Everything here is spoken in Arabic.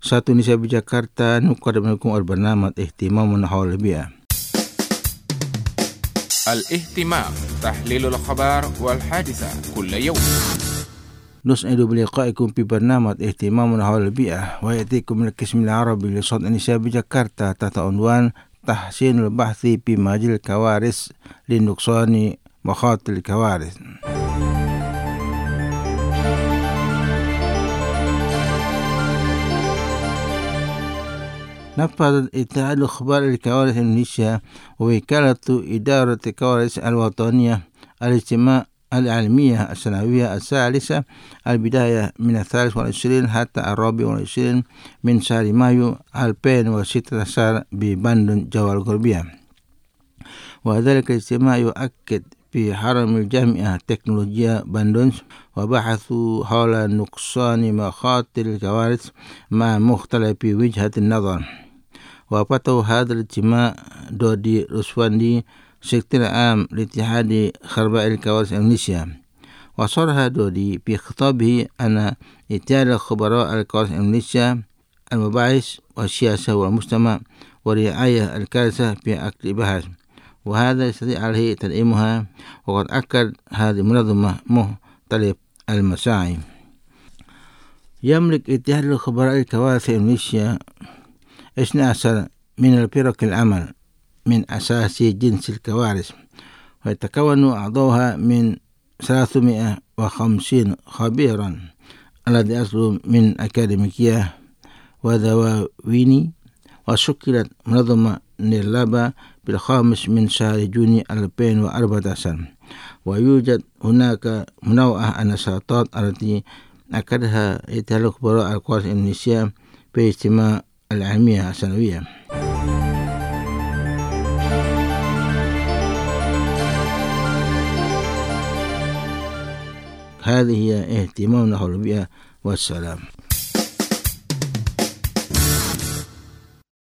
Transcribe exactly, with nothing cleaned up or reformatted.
satu Indonesia بجاكرتا نقدم لكم البرنامج اهتمام حول البيئة. الاهتمام تحليل الأخبار والحادثة كل يوم. نسعد بلقائكم في برنامج اهتمام حول البيئة، ويأتيكم من القسم العربي لصوت النساء بجاكرتا تحت عنوان تحسين البحث في مجال الكوارث لنقصان مخاطر الكوارث. نفذ اتحاد أخبار الكوارث إندونيسيا ووكالة إدارة الكوارث الوطنية الاجتماع العلمية السنوية الثالثة البداية من الثالث والعشرين حتى الرابع والعشرين من شهر مايو ألفين وستة عشر ببندون جوا الغربية. وذلك الاجتماع يؤكد في حرم الجامعة التكنولوجيا بندون، وبحثوا حول نقصان مخاطر الكوارث مع مختلف وجهات النظر. وفتحوا هذا الاجتماع دودي رسواندي سكرتير عام لاتحاد خبراء الكوارث إندونيسيا، وصرح دودي في خطابه أن اتحاد خبراء الكوارث إندونيسيا المباحث والسياسة والمجتمع ورعاية الكارثة في عقد البحث، وهذا يستطيع عليه تدعيمها. وقد أكد هذه المنظمة مختلف المساعي. يملك اتحاد خبراء الكوارث إندونيسيا اثنتي عشرة من الفرق العمل من أساس جنس الكوارث، ويتكون أعضاؤها من ثلاثمائة وخمسين خبيرا الذي أصلوا من أكاديمية ودواويني. وشكلت منظمة نيرلابا بالخامس من شهر جوني ألفين وأربعة عشر. ويوجد هناك منوعة النشاطات التي أكدها اتحاد خبراء الكوارث إندونيسيا في اجتماع العلمية السنوية. هذه هي اهتمامنا حول البيئة، والسلام.